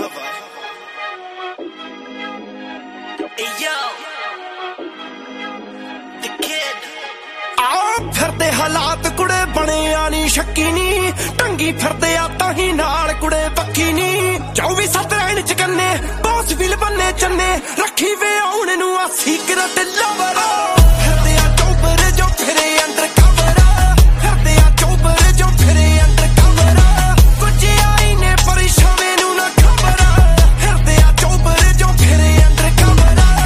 cover. Hey yo, the kid. ਫਿਰਦੇ ਹਾਲਾਤ ਕੁੜੇ ਬਣਿਆ ਨੀ ਸ਼ੱਕੀ ਨੀ ਟੰਗੀ ਫਿਰਦੇ ਆ ਤਾਂ ਹੀ ਨਾਲ ਕੁੜੇ ਪੱਕੀ ਨੀ 24/7 ਰਹਿਣ ਚ ਕੰਨੇ ਬੌਸ ਵੀ ਬੰਨੇ ਚੰਨੇ ਰੱਖੀ ਵੇ ਆਉਣ ਨੂੰ ਆ ਸੀਕਰਟ ਲਵਰ ਫਿਰਦੇ ਆ ਚੋਬਰ ਜੋ ਫਿਰੇ ਅੰਡਰ ਕਵਰ ਫਿਰਦੇ ਆ ਚੋਬਰ ਜੋ ਫਿਰੇ ਅੰਡਰ ਕਵਰ ਕੁਝ ਆਈ ਨੇ ਪਰੇਸ਼ਾਨੇ ਨੂੰ ਨਾ ਖਬਰ ਫਿਰਦੇ ਆ ਚੋਬਰ ਜੋ ਫਿਰੇ ਅੰਡਰ ਕਵਰ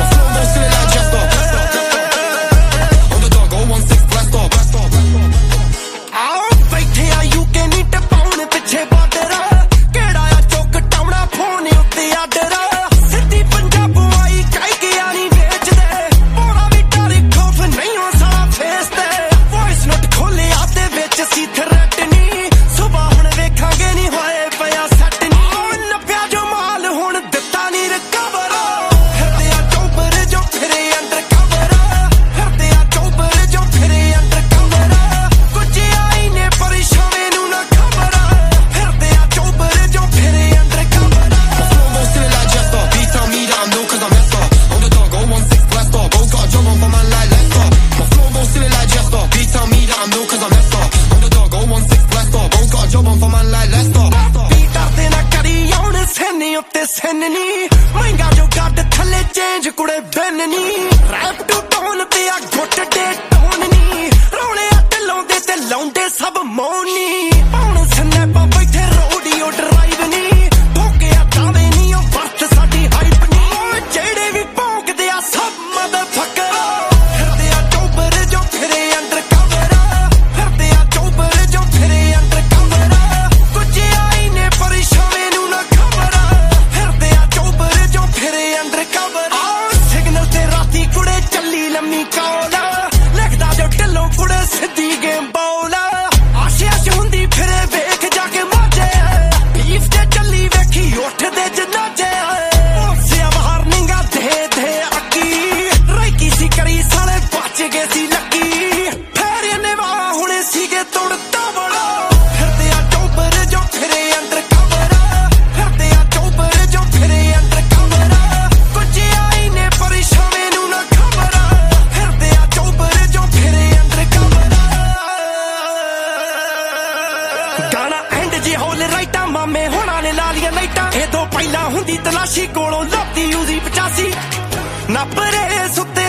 ਮਹਿੰਗਾ ਜੋ ਗੱਡ ਥੱਲੇ ਚੇਂਜ ਕੁੜੇ ਬੈਨ ਨੀ ਰੈਪ ਟੂ ਟੋਨ ਤੇ ਆ ਗੁੱਟ ਦੇ ਟੋਨ ਨੀ ਰੋਲੇ ਆ ਲਾਉਂਦੇ ਤੇ ਲਾਉਂਦੇ ਸਭ ਮੋਨੀ ਹੁਣ ਸਨੈਪਾਂ ਬੈਠੇ ਰੋਡੀਓ ਡਰਾਈਵ ਨੀ ਠੋਕਿਆ ਤਾਵੇ ਨੀ ਉਹ ਵਰਤ ਸਾਡੀ ਹਾਈਪ ਨੀ ਜਿਹੜੇ ਵੀ ਭੌਂਕਦੇ ਆ ਸਭ ਮਦਰਫੱਕਰ ਫਿਰਦੇ ਆ ਚੋਬਰ ਜੋ ਫਿਰੇ ਅੰਡਰ ਕਵਰ ਫਿਰਦੇ ਆ ਚੋਬਰ ਜੋ ਫਿਰੇ ਅੰਡਰ ਕਵਰ ਕੁਝ ਆਈ ਨੇ ਪਰੇਸ਼ਾਨੇ ਨੂੰ ਨਾ ਖਬਰ ਫਿਰਦੇ ਆ ਚੋਬਰ ਜੋ ਫਿਰੇ ਅੰਡਰ ਕਵਰ ਸਿਗਨਲ ਤੇ ਰਾਤੀ ਕੁੜੇ ਚੱਲੀ ਲੰਮੀ ਕੌਲ ਲਿਖਦਾ ਜੋ ਢਿੱਲੋਂ ਕੁੜੇ ਸਿੱਧੀ ਗੇਮ ਬੌਲ ਆਸ਼ਿਆ ਚ ਹੁੰਦੀ ਫਿਰੇ ਵੇਖ ਜਾ ਕੇ ਮਾਜੇ ਬੀਫ ਤੇ ਚੱਲੀ ਵੇਖੀ ਉੱਠਦੇ ਜਨਾਜੇ ਸਿਆ ਵਾਰਨਿੰਗਾਂ ਦੇ ਦੇ ਅੱਕੀ ਰਾਈਕੀ ਸੀ ਕਰੀ ਸਾਲੇ ਬਚ ਗਏ ਸੀ ਲੱਕੀ ਫੇਰ ਇਹਨੇ ਵਾਹ ਹੁਣੇ ਸੀਗੇ ਤੋੜ ਤਾਵੜਾ ਫਿਰਦੇ ਆ ਚੋਬਰ ਜੋ ਫਿਰੇ ਅੰਡਰ ਕਵਰ ਫਿਰਦੇ ਆ ਚੋਬਰ ਜੋ ਫਿਰੇ ਅੰਡਰ ਕਵਰ ਕੁਝ ਆਈ ਨੇ ਪਰੇਸ਼ਾਨੇ ਨੂੰ ਨਾ ਖਬਰ ਫਿਰਦੇ ਆ ਚੋਬਰ ਜੋ ਫਿਰੇ ਅੰਡਰ ਕਵਰ ਗਾਣਾ ਐਂਡ ਜੇ ਹੋਲ ਰਾਈਟਾਂ ਮਾਮੇ ਹੋਣਾ ਨੇ ਲਾ ਲੀਆਂ ਲਾਈਟਾਂ ਇਹ ਤੋਂ ਪਹਿਲਾਂ ਹੁੰਦੀ ਤਲਾਸ਼ੀ ਕੋਲੋਂ ਲੱਭਦੀ ਯੂਜ਼ੀ 85 ਨਾ ਪਰੇ ਸੁੱਤੇ